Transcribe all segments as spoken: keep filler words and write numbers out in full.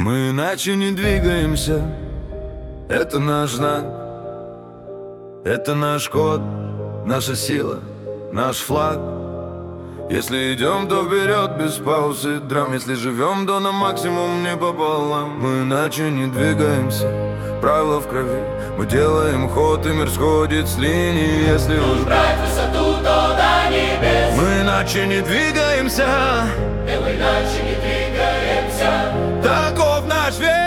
Мы иначе не двигаемся. Это наш знак, это наш код, наша сила, наш флаг. Если идем, то вперед без паузы драм. Если живем, то на максимум не пополам. Мы иначе не двигаемся, правила в крови. Мы делаем ход, и мир сходит с линии. Если уж брать высоту, то до небес. Мы иначе не двигаемся, И мы иначе не двигаемся. таков наш век.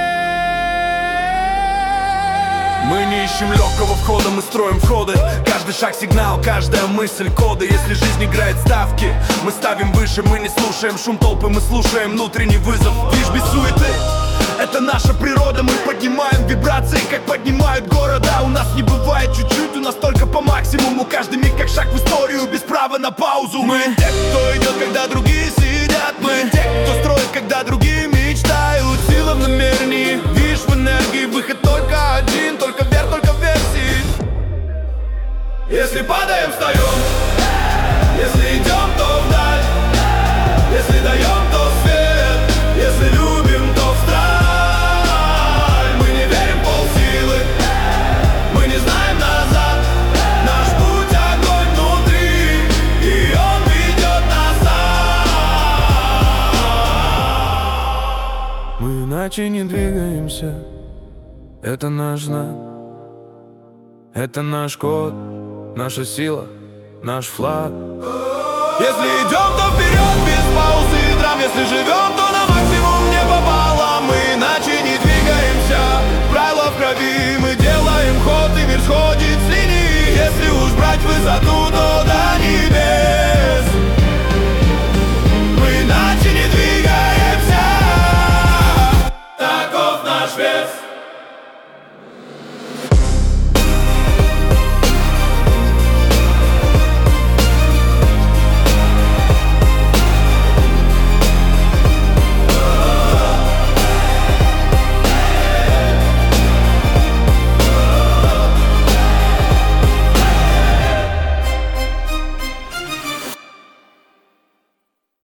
Мы не ищем легкого входа, мы строим входы. Каждый шаг сигнал, каждая мысль коды. Если жизнь играет ставки, мы ставим выше. Мы не слушаем шум толпы, мы слушаем внутренний вызов. Лишь без суеты, это наша природа. Мы поднимаем вибрации, как поднимают города. У нас не бывает чуть-чуть, у нас только по максимуму. Каждый миг как шаг в историю, без права на паузу. Мы те, кто идет, когда другие сидят. Мы те, кто строит, когда другие мечтают. Сила в намерении, видишь в энергии. Выход только один, только вверх, только в версии. Если падаем, встаем. Если идем, то вдаль. Если даем, то свет. Если любим, то в страх. Мы не верим в полсилы, мы не знаем назад. Наш путь огонь внутри, и он ведет нас сам. Мы иначе не двигаемся. Это наш знак, это наш код, наша сила, наш флаг. Если идем, то вперед без паузы и драм. Если живем, то на максимум не пополам. Мы иначе не двигаемся, правила в крови. Мы делаем ход, и мир сходит с линии. Если уж брать высоту, то до небес. Мы иначе не двигаемся, Таков наш вес.